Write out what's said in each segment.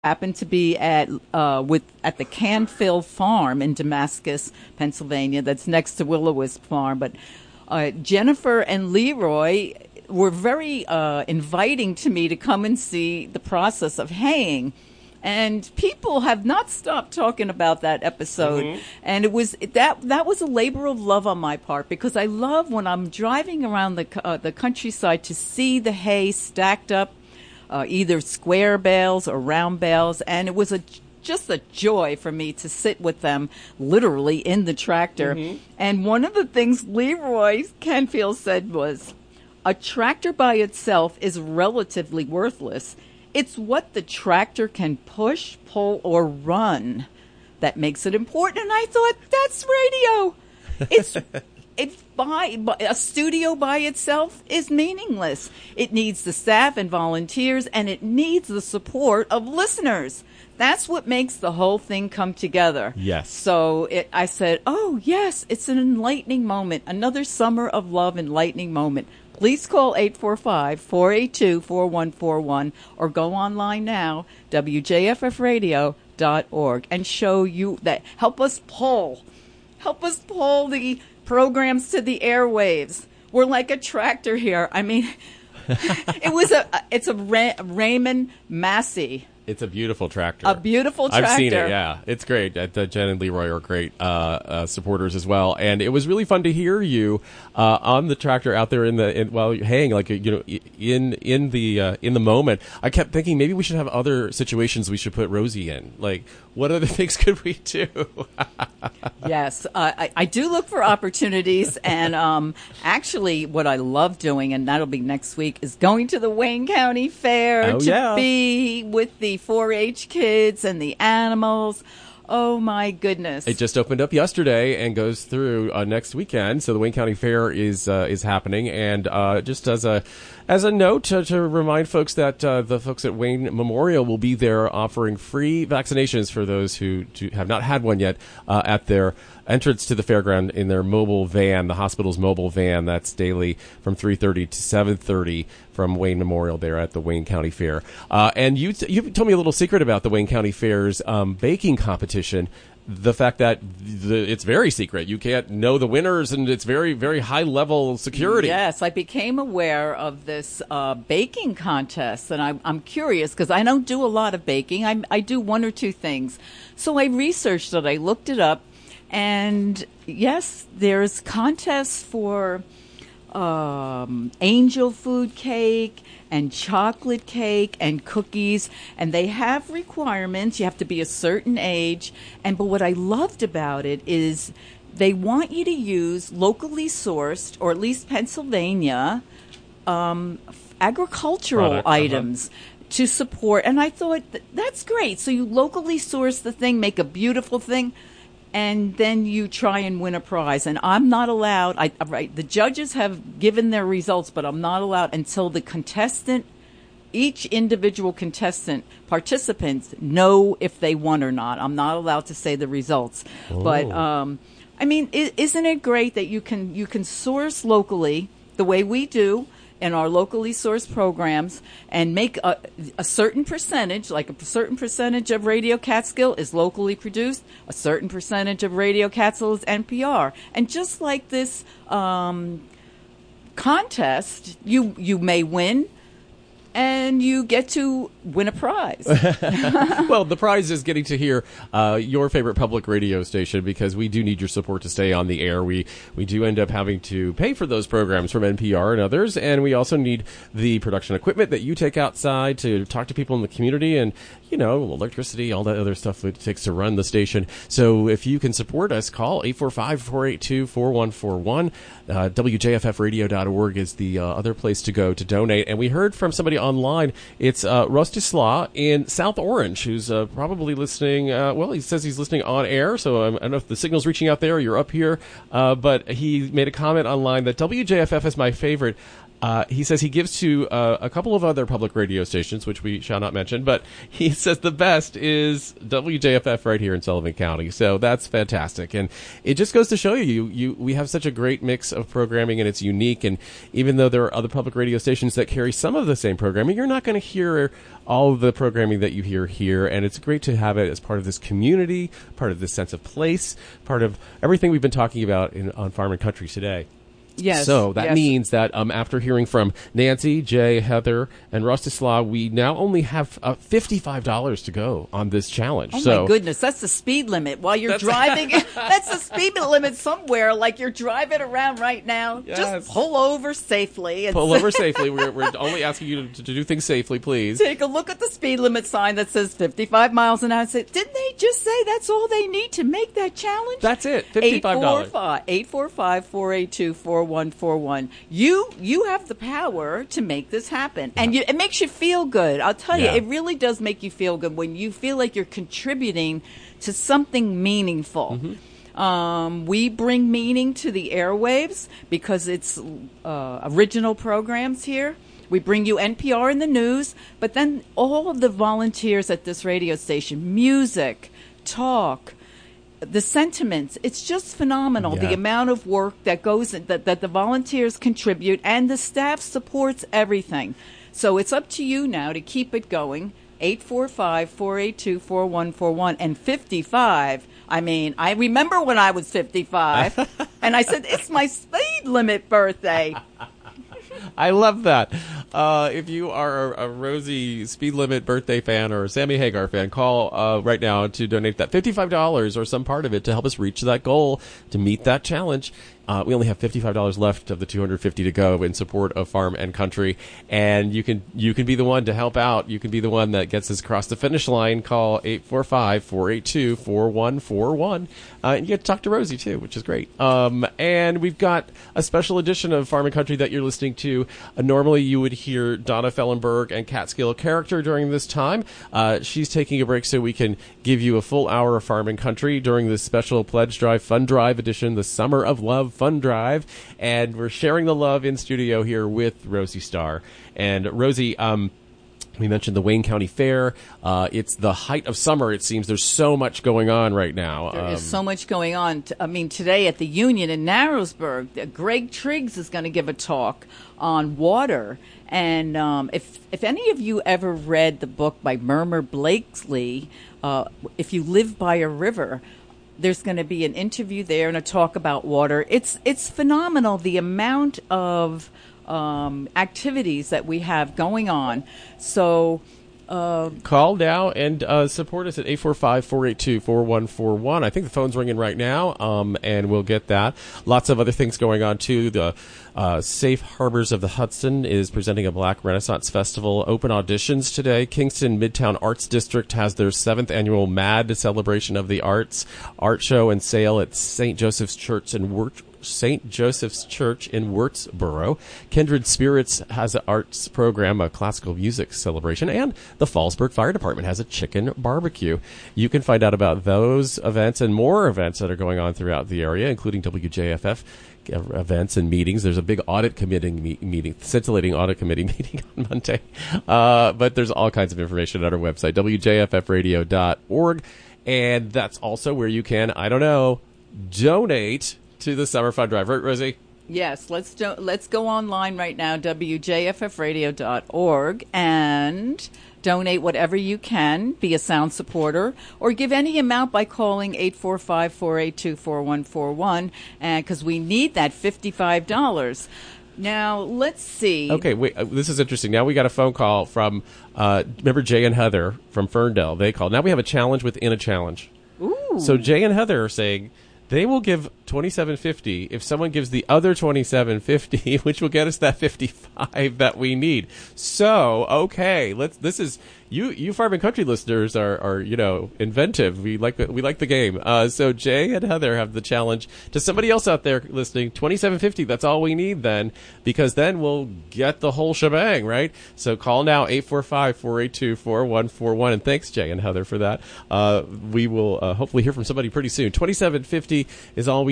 happened to be at the Canfield Farm in Damascus, Pennsylvania. That's next to Willow-Wisp Farm. But Jennifer and Leroy were very inviting to me to come and see the process of haying. And people have not stopped talking about that episode. Mm-hmm. And it was that was a labor of love on my part, because I love when I'm driving around the countryside to see the hay stacked up, either square bales or round bales. And it was just a joy for me to sit with them literally in the tractor. Mm-hmm. And one of the things Leroy Canfield said was, a tractor by itself is relatively worthless. It's what the tractor can push, pull, or run that makes it important. And I thought, that's radio. A studio by itself is meaningless. It needs the staff and volunteers, and it needs the support of listeners. That's what makes the whole thing come together. Yes. So I said, oh, yes, it's an enlightening moment. Another summer of love enlightening moment. Please call 845-482-4141 or go online now, wjffradio.org, and show you that. Help us pull the programs to the airwaves. We're like a tractor here. I mean, it's a Raymond Massey. It's a beautiful tractor. A beautiful tractor. I've seen it, yeah. It's great. Jen and Leroy are great supporters as well. And it was really fun to hear you on the tractor out there while you're haying, like, in the moment. I kept thinking maybe we should have other situations we should put Rosie in. Like, what other things could we do? Yes, I do look for opportunities, and actually what I love doing, and that'll be next week, is going to the Wayne County Fair be with the 4-H kids and the animals. Oh, my goodness. It just opened up yesterday and goes through next weekend. So the Wayne County Fair is happening. And just as a note to remind folks that the folks at Wayne Memorial will be there offering free vaccinations for those who have not had one yet at their entrance to the fairground in their mobile van, the hospital's mobile van. That's daily from 3:30 to 7:30 from Wayne Memorial there at the Wayne County Fair. And you told me a little secret about the Wayne County Fair's baking competition. The fact that it's very secret. You can't know the winners, and it's very, very high-level security. Yes, I became aware of this baking contest, and I'm curious because I don't do a lot of baking. I do one or two things. So I researched it. I looked it up. And yes, there's contests for angel food cake and chocolate cake and cookies, and they have requirements. You have to be a certain age. But what I loved about it is they want you to use locally sourced, or at least Pennsylvania, agricultural items. To support. And I thought, that's great. So you locally source the thing, make a beautiful thing, and then you try and win a prize. And I'm not allowed, the judges have given their results, but I'm not allowed until the contestant, each individual contestant, participants, know if they won or not. I'm not allowed to say the results. Oh. But, isn't it great that you can source locally the way we do in our locally sourced programs, and make a certain percentage, like a certain percentage of Radio Catskill is locally produced, a certain percentage of Radio Catskill is NPR. And just like this contest, you may win, and you get to win a prize. Well, the prize is getting to hear your favorite public radio station, because we do need your support to stay on the air. We do end up having to pay for those programs from NPR and others, and we also need the production equipment that you take outside to talk to people in the community, and electricity, all that other stuff that it takes to run the station. So if you can support us, call 845-482-4141. WJFFradio.org is the other place to go to donate. And we heard from somebody online. It's Rostislaw in South Orange, who's probably listening. He says he's listening on air, so I don't know if the signal's reaching out there or you're up here. But he made a comment online that WJFF is my favorite. He says he gives to a couple of other public radio stations, which we shall not mention, but he says the best is WJFF right here in Sullivan County. So that's fantastic. And it just goes to show you we have such a great mix of programming, and it's unique. And even though there are other public radio stations that carry some of the same programming, you're not going to hear all of the programming that you hear here. And it's great to have it as part of this community, part of this sense of place, part of everything we've been talking about on Farm and Country today. Yes. So that means that after hearing from Nancy, Jay, Heather, and Rostislav, we now only have $55 to go on this challenge. Oh, my goodness. That's the speed limit. While you're driving, that's the speed limit somewhere, like you're driving around right now. Yes. Just pull over safely. Pull over safely. We're only asking you to do things safely, please. Take a look at the speed limit sign that says 55 miles an hour. Say, didn't they just say that's all they need to make that challenge? That's it. $55. 845-482-4141. You have the power to make this happen. And it makes you feel good. I'll tell you, it really does make you feel good when you feel like you're contributing to something meaningful. Mm-hmm. We bring meaning to the airwaves because it's original programs here. We bring you NPR in the news, but then all of the volunteers at this radio station, music, talk, the sentiments, it's just phenomenal. The amount of work that goes that the volunteers contribute, and the staff supports everything. So it's up to you now to keep it going. 845-482-4141 and 55. I mean, I remember when I was 55 and I said, it's my speed limit birthday. I love that. If you are a Rosie Speed Limit birthday fan or a Sammy Hagar fan, call right now to donate that $55 or some part of it to help us reach that goal, to meet that challenge. We only have $55 left of the $250 to go in support of Farm and Country, and you can be the one to help out. You can be the one that gets us across the finish line. Call 845-482-4141, and you get to talk to Rosie too, which is great. And we've got a special edition of Farm and Country that you're listening to. Normally you would hear Donna Fellenberg and Catskill Character during this time. She's taking a break so we can give you a full hour of Farm and Country during this special Pledge Drive Fund Drive edition, the Summer of Love Fund Drive, and we're sharing the love in studio here with Rosie Starr. And Rosie, we mentioned the Wayne County Fair. It's the height of summer, it seems. There's so much going on right now. There is so much going on. I mean, today at the Union in Narrowsburg, Greg Triggs is going to give a talk on water. And if any of you ever read the book by Murmer Blakesley, If You Live by a River, there's going to be an interview there and a talk about water. It's phenomenal, the amount of activities that we have going on. So call now and support us at 845-482-4141. I think the phone's ringing right now, and we'll get that. Lots of other things going on, too. The Safe Harbors of the Hudson is presenting a Black Renaissance Festival. Open auditions today. Kingston Midtown Arts District has their 7th annual MAD Celebration of the Arts art show and sale at St. Joseph's Church in Wurtsboro. Kindred Spirits has an arts program, a classical music celebration, and the Fallsburg Fire Department has a chicken barbecue. You can find out about those events and more events that are going on throughout the area, including WJFF events and meetings. There's a big audit committee meeting, scintillating audit committee meeting on Monday. But there's all kinds of information at our website, WJFFradio.org. And that's also where you can, donate to the Summer Fund Drive. Right, Rosie? Yes, let's go online right now, WJFFradio.org, and donate whatever you can, be a sound supporter, or give any amount by calling 845-482-4141, because we need that $55. Now, let's see. Okay, wait, this is interesting. Now we got a phone call from, remember Jay and Heather from Ferndale? They called. Now we have a challenge within a challenge. Ooh. So Jay and Heather are saying they will give $27.50 if someone gives the other $27.50, which will get us that $55 that we need. So, okay, this is you Farm and Country listeners are inventive. We like the game. So Jay and Heather have the challenge. To somebody else out there listening, $27.50. That's all we need then, because then we'll get the whole shebang, right? So call now 845-482-4141, and thanks Jay and Heather for that. We will hopefully hear from somebody pretty soon. $27.50 is all we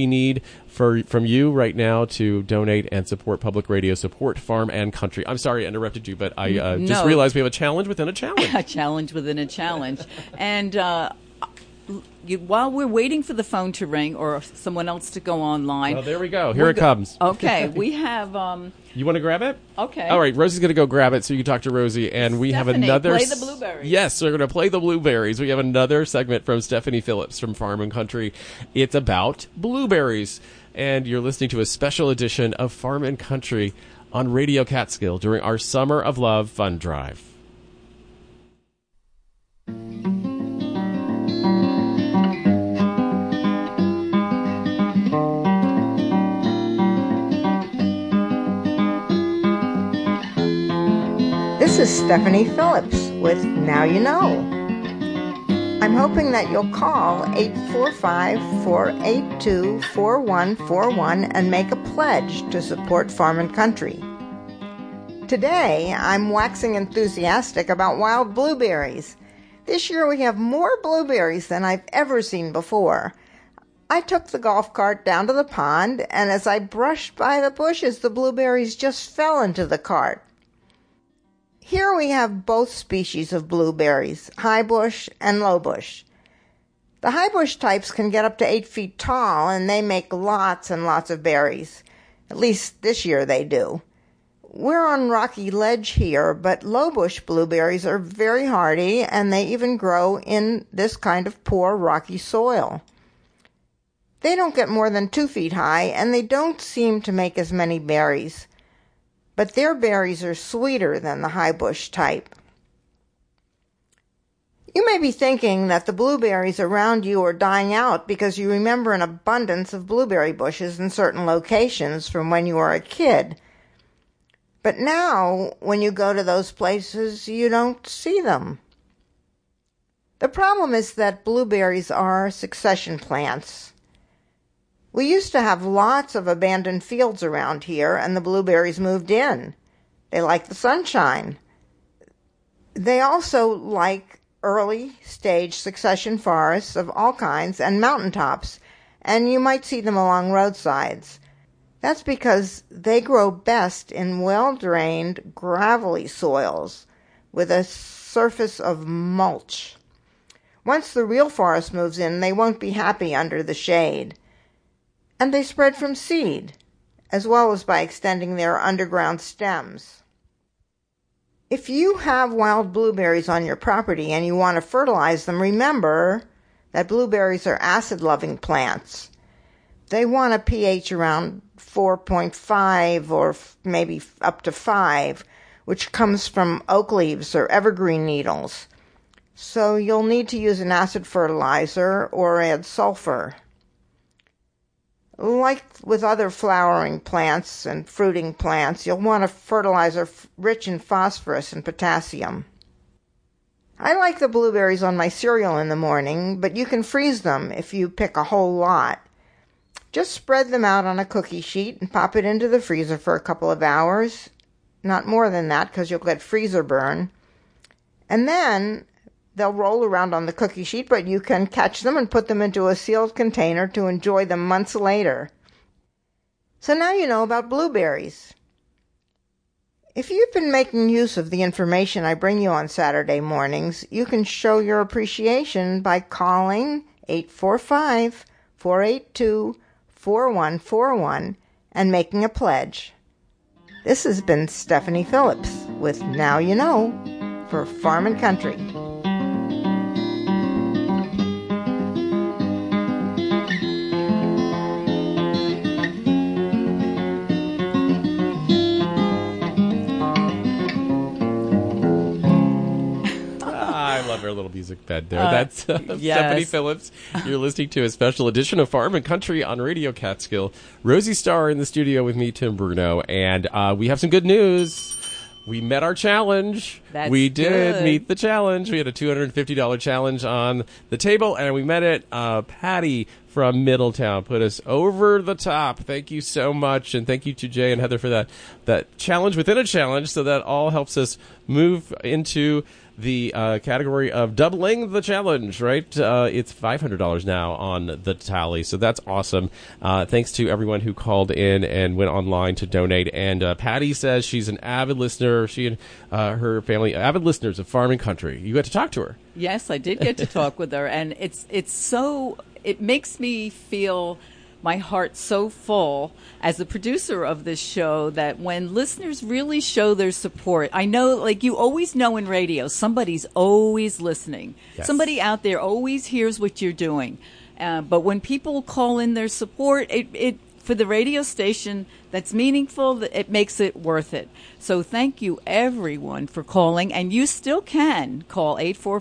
need from you right now to donate and support public radio, support Farm and Country. I'm sorry I interrupted you, but I just realized we have a challenge within a challenge. A challenge within a challenge. And while we're waiting for the phone to ring or someone else to go online. Well, there we go. Here it comes. Okay, we have... you want to grab it? Okay. All right, Rosie's going to go grab it so you can talk to Rosie. And we have another... play the blueberries. Yes, we're going to play the blueberries. We have another segment from Stephanie Phillips from Farm and Country. It's about blueberries. And you're listening to a special edition of Farm and Country on Radio Catskill during our Summer of Love Fund Drive. This is Stephanie Phillips with Now You Know. I'm hoping that you'll call 845-482-4141 and make a pledge to support Farm and Country. Today, I'm waxing enthusiastic about wild blueberries. This year we have more blueberries than I've ever seen before. I took the golf cart down to the pond, and as I brushed by the bushes, the blueberries just fell into the cart. Here we have both species of blueberries, high bush and low bush. The high bush types can get up to 8 feet tall, and they make lots and lots of berries. At least this year they do. We're on rocky ledge here, but low bush blueberries are very hardy, and they even grow in this kind of poor rocky soil. They don't get more than 2 feet high, and they don't seem to make as many berries. But their berries are sweeter than the high bush type. You may be thinking that the blueberries around you are dying out because you remember an abundance of blueberry bushes in certain locations from when you were a kid. But now, when you go to those places, you don't see them. The problem is that blueberries are succession plants. We used to have lots of abandoned fields around here, and the blueberries moved in. They like the sunshine. They also like early-stage succession forests of all kinds and mountaintops, and you might see them along roadsides. That's because they grow best in well-drained, gravelly soils with a surface of mulch. Once the real forest moves in, they won't be happy under the shade. And they spread from seed, as well as by extending their underground stems. If you have wild blueberries on your property and you want to fertilize them, remember that blueberries are acid-loving plants. They want a pH around 4.5 or maybe up to 5, which comes from oak leaves or evergreen needles. So you'll need to use an acid fertilizer or add sulfur. Like with other flowering plants and fruiting plants, you'll want a fertilizer rich in phosphorus and potassium. I like the blueberries on my cereal in the morning, but you can freeze them if you pick a whole lot. Just spread them out on a cookie sheet and pop it into the freezer for a couple of hours. Not more than that, because you'll get freezer burn. And then they'll roll around on the cookie sheet, but you can catch them and put them into a sealed container to enjoy them months later. So now you know about blueberries. If you've been making use of the information I bring you on Saturday mornings, you can show your appreciation by calling 845-482-4141 and making a pledge. This has been Stephanie Phillips with Now You Know for Farm and Country. Our little music bed there. That's yes. Stephanie Phillips. You're listening to a special edition of Farm and Country on Radio Catskill. Rosie Starr in the studio with me, Tim Bruno, and we have some good news. We met our challenge. We did meet the challenge. We had a $250 challenge on the table, and we met it. Patty from Middletown put us over the top. Thank you so much, and thank you to Jay and Heather for that challenge within a challenge, so that all helps us move into the category of doubling the challenge, right? It's $500 now on the tally, so that's awesome. Thanks to everyone who called in and went online to donate. And Patty says she's an avid listener. She and her family, avid listeners of Farm and Country. You got to talk to her. Yes, I did get to talk with her, and it makes me feel my heart so full as the producer of this show that when listeners really show their support, I know, like you always know in radio, somebody's always listening. Yes. Somebody out there always hears what you're doing. But when people call in their support, it for the radio station that's meaningful, it makes it worth it. So thank you, everyone, for calling. And you still can call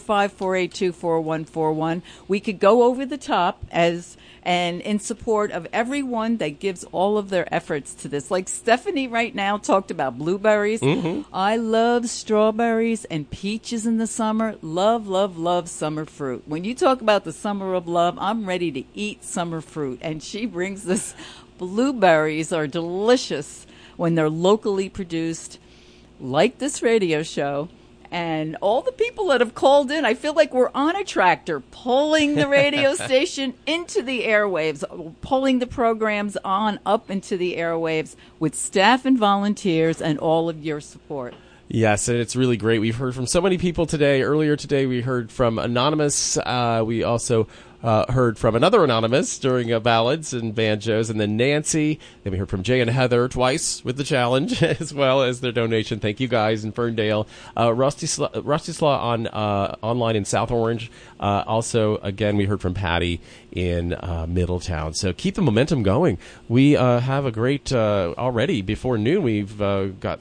845-482-4141. We could go over the top and in support of everyone that gives all of their efforts to this. Like Stephanie right now talked about blueberries. Mm-hmm. I love strawberries and peaches in the summer. Love, love, love summer fruit. When you talk about the summer of love, I'm ready to eat summer fruit. And she brings this. Blueberries are delicious when they're locally produced, like this radio show. And all the people that have called in, I feel like we're on a tractor pulling the radio station into the airwaves, pulling the programs on up into the airwaves with staff and volunteers and all of your support. Yes, and it's really great. We've heard from so many people today. Earlier today, we heard from Anonymous. We also heard from another Anonymous during Ballads and Banjos, and then Nancy. Then we heard from Jay and Heather twice with the challenge, as well as their donation. Thank you guys in Ferndale. Rusty Slaw on online in South Orange. Also, again, we heard from Patty in Middletown. So keep the momentum going. We have a great, already before noon, we've got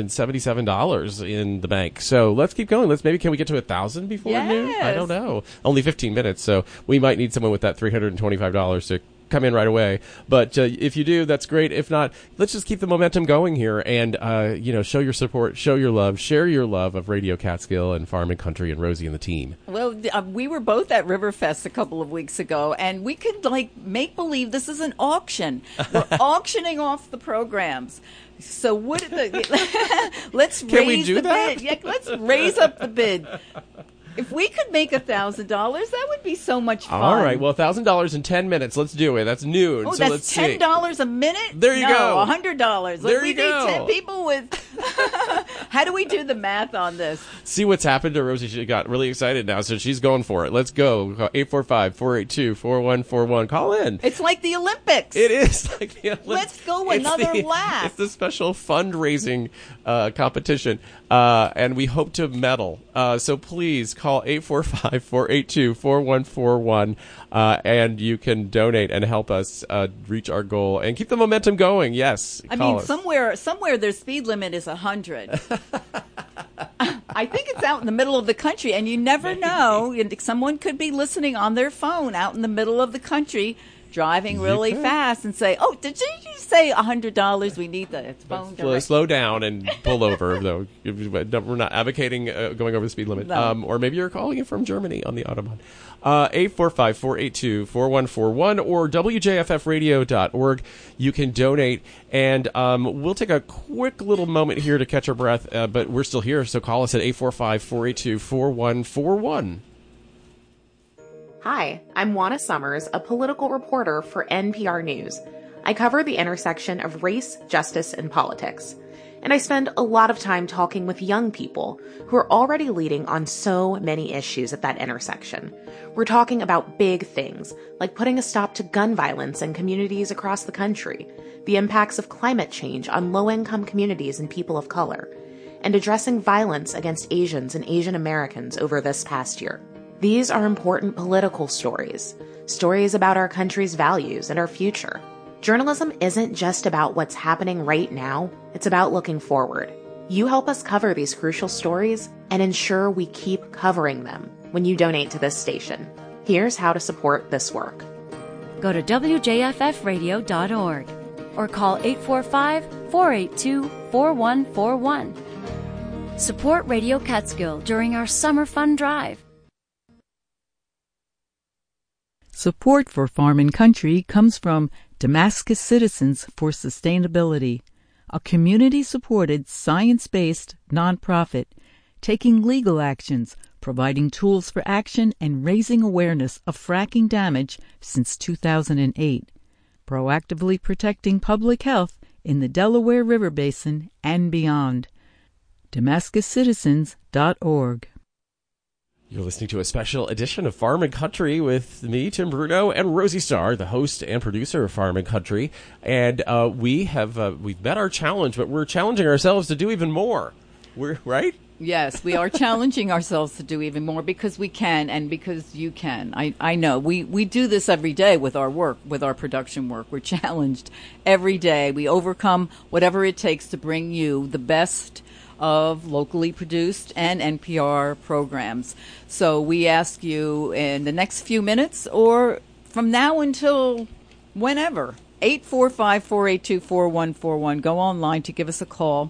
$677 in the bank. So let's keep going. Can we get to 1,000 before noon? I don't know. Only 15 minutes, so we might need someone with that $325 to come in right away. But if you do, that's great. If not, let's just keep the momentum going here and, show your support, show your love, share your love of Radio Catskill and Farm and Country and Rosie and the team. Well, we were both at Riverfest a couple of weeks ago, and we could, make believe this is an auction. We're auctioning off the programs. So let's raise the bid. Yeah, let's raise up the bid. If we could make $1,000, that would be so much fun. All right. Well, $1,000 in 10 minutes. Let's do it. That's noon. Oh, so that's $10 a minute? There you go. $100. There you go. Need 10 people with... How do we do the math on this? See what's happened to Rosie. She got really excited now, so she's going for it. Let's go. 845-482-4141. Call in. It's like the Olympics. It is like the Olympics. Let's go another lap. It's the special fundraising competition, and we hope to medal. So please call 845-482-4141, and you can donate and help us reach our goal and keep the momentum going. Yes, call us. somewhere their speed limit is 100. I think it's out in the middle of the country, and you never know. Someone could be listening on their phone out in the middle of the country, driving really fast, and say, "Oh, did you say $100? We need the phone." Slow down and pull over, though. We're not advocating going over the speed limit. No. Or maybe you're calling it from Germany on the Autobahn. 845-482-4141 or WJFFradio.org. You can donate, and we'll take a quick little moment here to catch our breath, but we're still here, so call us at 845-482-4141. Hi, I'm Juana Summers, a political reporter for NPR News. I cover the intersection of race, justice, and politics. And I spend a lot of time talking with young people who are already leading on so many issues at that intersection. We're talking about big things, like putting a stop to gun violence in communities across the country, the impacts of climate change on low-income communities and people of color, and addressing violence against Asians and Asian Americans over this past year. These are important political stories about our country's values and our future. Journalism isn't just about what's happening right now, it's about looking forward. You help us cover these crucial stories and ensure we keep covering them when you donate to this station. Here's how to support this work. Go to WJFFradio.org or call 845-482-4141. Support Radio Catskill during our Summer Fun Drive. Support for Farm and Country comes from Damascus Citizens for Sustainability, a community-supported, science-based nonprofit taking legal actions, providing tools for action, and raising awareness of fracking damage since 2008, proactively protecting public health in the Delaware River Basin and beyond. DamascusCitizens.org. You're listening to a special edition of Farm and Country with me, Tim Bruno, and Rosie Starr, the host and producer of Farm and Country. And we've met our challenge, but we're challenging ourselves to do even more. We're right? Yes, we are challenging ourselves to do even more because we can and because you can. I know. We do this every day with our work, with our production work. We're challenged every day. We overcome whatever it takes to bring you the best of locally produced and NPR programs. So we ask you in the next few minutes or from now until whenever, 845-482-4141. Go online to give us a call.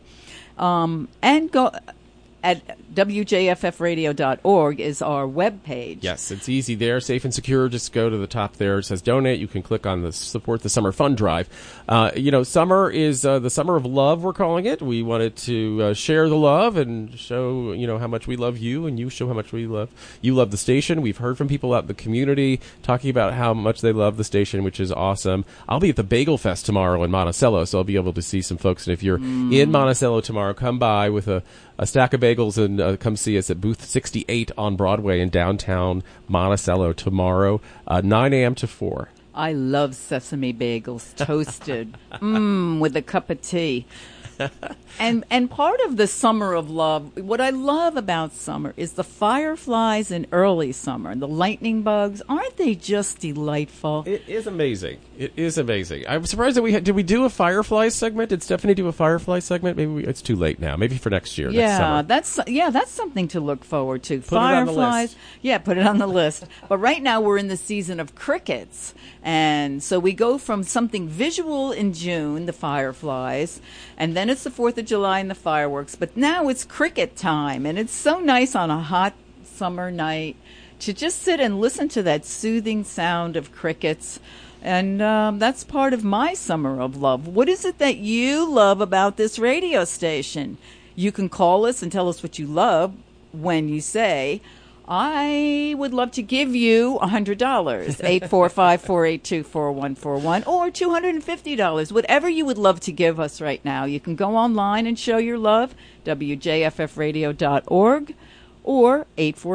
And go at WJFFradio.org is our webpage. Yes, it's easy there, safe and secure. Just go to the top there. It says donate. You can click on the support the summer fund drive. Summer is the summer of love, we're calling it. We wanted to share the love and show, how much we love you, and you show how much we love the station. We've heard from people out in the community talking about how much they love the station, which is awesome. I'll be at the Bagel Fest tomorrow in Monticello, so I'll be able to see some folks. And if you're in Monticello tomorrow, come by with a stack of bagels and come see us at booth 68 on Broadway in downtown Monticello tomorrow, 9 a.m. to 4. I love sesame bagels, toasted, with a cup of tea. And part of the summer of love, what I love about summer is the fireflies in early summer and the lightning bugs. Aren't they just delightful? It is amazing. It is amazing. I'm surprised that did we do a firefly segment? Did Stephanie do a firefly segment? Maybe it's too late now. Maybe for next year. Yeah, that's something to look forward to. Put Fireflies. It on the list. Yeah, put it on the list. But right now we're in the season of crickets. And so we go from something visual in June, the fireflies, and then it's the 4th of July and the fireworks. But now it's cricket time, and it's so nice on a hot summer night to just sit and listen to that soothing sound of crickets. And that's part of my summer of love. What is it that you love about this radio station? You can call us and tell us what you love when you say, I would love to give you $100, 845-482-4141, or $250, whatever you would love to give us right now. You can go online and show your love, WJFFradio.org, or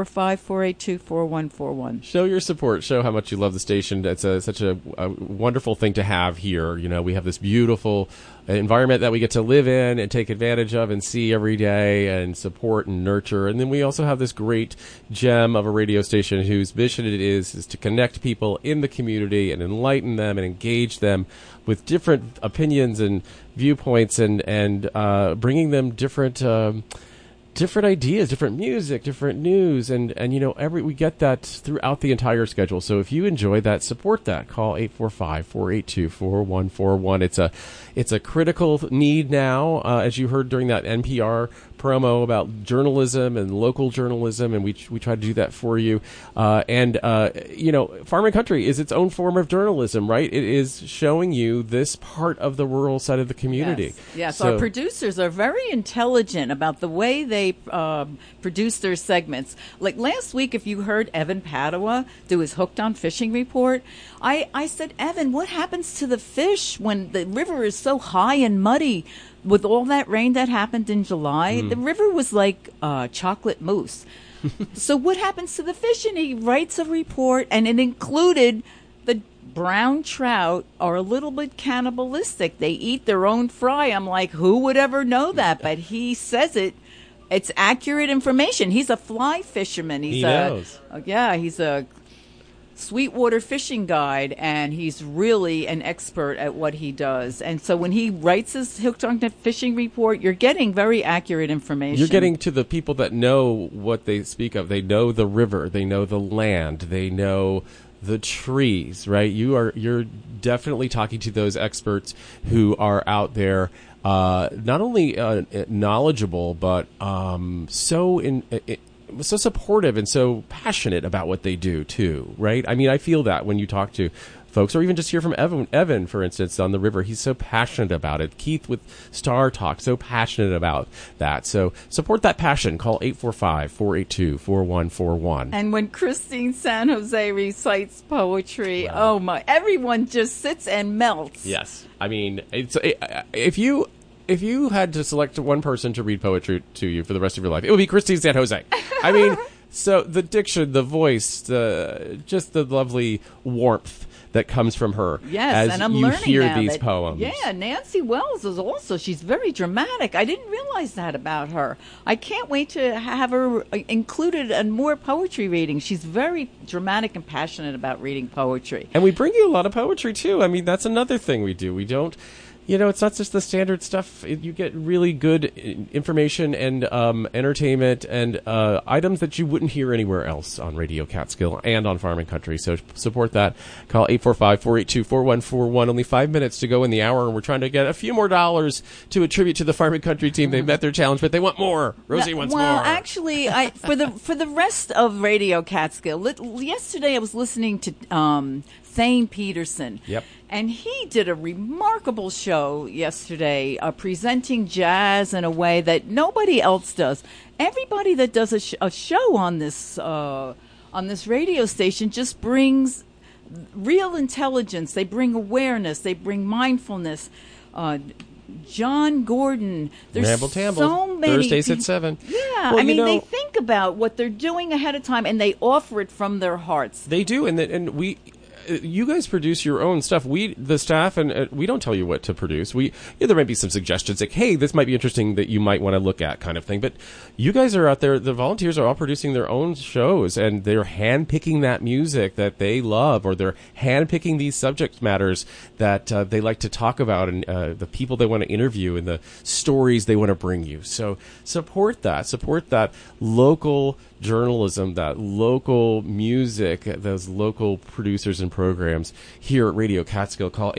845-482-4141. Show your support. Show how much you love the station. It's such a wonderful thing to have here. We have this beautiful environment that we get to live in and take advantage of and see every day and support and nurture. And then we also have this great gem of a radio station whose mission it is to connect people in the community and enlighten them and engage them with different opinions and viewpoints and bringing them different ideas, different music, different news, and we get that throughout the entire schedule. So if you enjoy that, support that. Call 845-482-4141. It's a critical need now, as you heard during that NPR promo about journalism and local journalism, and we try to do that for you. Farm and Country is its own form of journalism, right? It is showing you this part of the rural side of the community. Yes. So, our producers are very intelligent about the way they produce their segments. Like last week, if you heard Evan Padua do his Hooked on Fishing report, I said, Evan, what happens to the fish when the river is so high and muddy? With all that rain that happened in July, the river was like chocolate mousse. So what happens to the fish? And he writes a report, and it included the brown trout are a little bit cannibalistic. They eat their own fry. I'm like, who would ever know that? But he says it. It's accurate information. He's a fly fisherman. He knows. He's a sweetwater fishing guide, and he's really an expert at what he does. And so when he writes his Hooked on Fishing report, you're getting very accurate information. You're getting to the people that know what they speak of. They know the river, they know the land, they know the trees, right? You're definitely talking to those experts who are out there, not only knowledgeable, but so supportive and so passionate about what they do too, right? I mean, I feel that when you talk to folks, or even just hear from Evan, for instance, on the river. He's so passionate about it. Keith with Star Talk, so passionate about that. So support that passion. Call 845-482-4141. And when Christine San Jose recites poetry, oh my, everyone just sits and melts. Yes. I mean, if you had to select one person to read poetry to you for the rest of your life, it would be Christine San Jose. I mean, so the diction, the voice, just the lovely warmth that comes from her. Yes, as and I'm you learning hear now these that, poems. Yeah, Nancy Wells is also, she's very dramatic. I didn't realize that about her. I can't wait to have her included in more poetry reading. She's very dramatic and passionate about reading poetry. And we bring you a lot of poetry, too. I mean, that's another thing we do. We don't... it's not just the standard stuff. You get really good information and entertainment and items that you wouldn't hear anywhere else on Radio Catskill and on Farm and Country. So support that. Call 845-482-4141. Only 5 minutes to go in the hour, and we're trying to get a few more dollars to attribute to the Farm and Country team. They've met their challenge, but they want more. Rosie wants more. Well, actually, for the rest of Radio Catskill, yesterday I was listening to Thane Peterson. Yep. And he did a remarkable show yesterday, presenting jazz in a way that nobody else does. Everybody that does a show on this radio station just brings real intelligence. They bring awareness. They bring mindfulness. John Gordon. There's Ramble Tamble. So many Thursdays at 7. Yeah, well, they think about what they're doing ahead of time, and they offer it from their hearts. They do, and we. You guys produce your own stuff. The staff, and we don't tell you what to produce. There might be some suggestions like, hey, this might be interesting that you might want to look at, kind of thing. But you guys are out there. The volunteers are all producing their own shows, and they're handpicking that music that they love, or they're handpicking these subject matters that they like to talk about, and the people they want to interview, and the stories they want to bring you. So support that local journalism, that local music, those local producers and programs here at Radio Catskill. Call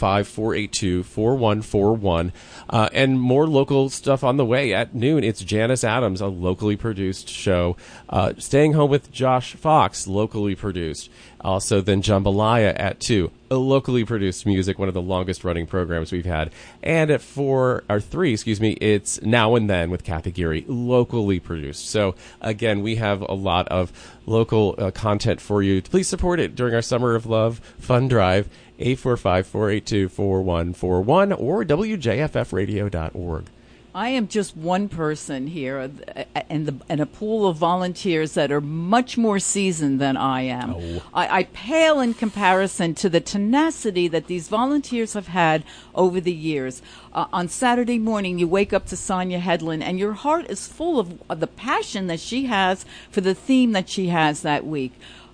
845-482-4141. And more local stuff on the way. At noon, it's Janice Adams, a locally produced show. Staying Home with Josh Fox, locally produced. Also, then Jambalaya at 2, a locally produced music, one of the longest running programs we've had. And at 3, it's Now and Then with Kathy Geary, locally produced. So, again, we have a lot of local content for you. Please support it during our Summer of Love Fun Drive, 845-482-4141 or WJFFradio.org. I am just one person here and a pool of volunteers that are much more seasoned than I am. Oh. I pale in comparison to the tenacity that these volunteers have had over the years. On Saturday morning, you wake up to Sonia Hedlund, and your heart is full of the passion that she has for the theme that she has that week.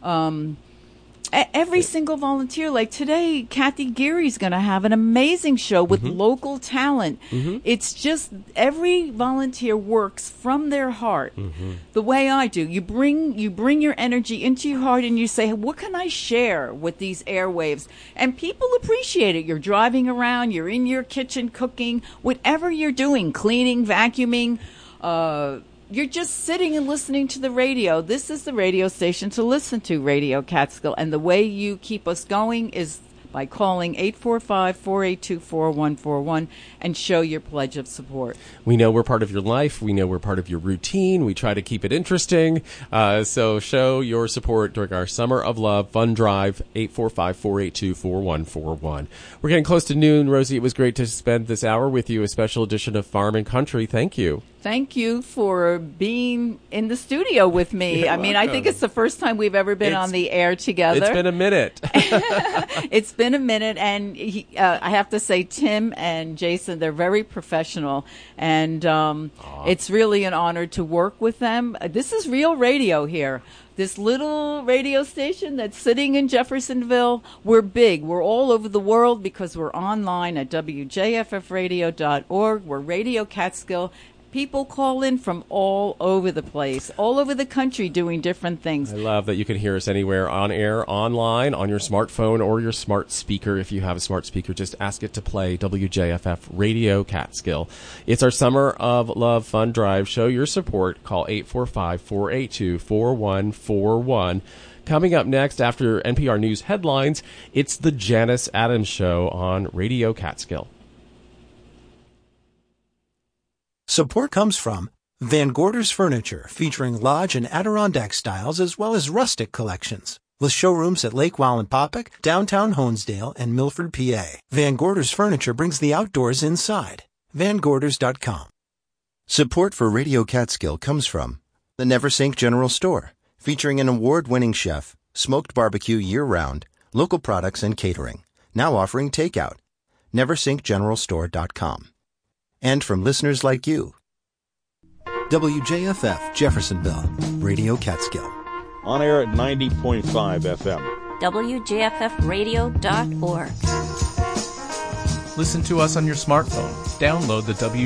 Every single volunteer, like today, Kathy Geary's going to have an amazing show with local talent. Mm-hmm. It's just every volunteer works from their heart, the way I do. You bring your energy into your heart, and you say, "What can I share with these airwaves?" And people appreciate it. You're driving around, you're in your kitchen cooking, whatever you're doing, cleaning, vacuuming. You're just sitting and listening to the radio. This is the radio station to listen to, Radio Catskill. And the way you keep us going is by calling 845-482-4141 and show your pledge of support. We know we're part of your life. We know we're part of your routine. We try to keep it interesting. So show your support during our Summer of Love Fun Drive, 845-482-4141. We're getting close to noon. Rosie, it was great to spend this hour with you, a special edition of Farm and Country. Thank you. Thank you for being in the studio with me. You're I mean, welcome. I think it's the first time we've ever been on the air together. It's been a minute. It's been a minute, and I have to say, Tim and Jason, they're very professional, and it's really an honor to work with them. This is real radio here. This little radio station that's sitting in Jeffersonville, we're big. We're all over the world because we're online at WJFFradio.org. We're Radio Catskill. People call in from all over the place, all over the country doing different things. I love that you can hear us anywhere, on air, online, on your smartphone or your smart speaker. If you have a smart speaker, just ask it to play WJFF Radio Catskill. It's our Summer of Love Fun Drive. Show your support. Call 845-482-4141. Coming up next after NPR News headlines, it's the Janice Adams Show on Radio Catskill. Support comes from Van Gorder's Furniture, featuring lodge and Adirondack styles as well as rustic collections, with showrooms at Lake Wallenpaupack, downtown Honesdale, and Milford, PA. Van Gorder's Furniture brings the outdoors inside. VanGorders.com. Support for Radio Catskill comes from the Neversink General Store, featuring an award-winning chef, smoked barbecue year-round, local products and catering, now offering takeout. NeversinkGeneralStore.com. And from listeners like you. WJFF Jeffersonville, Radio Catskill. On air at 90.5 FM. WJFFradio.org. Listen to us on your smartphone. Download the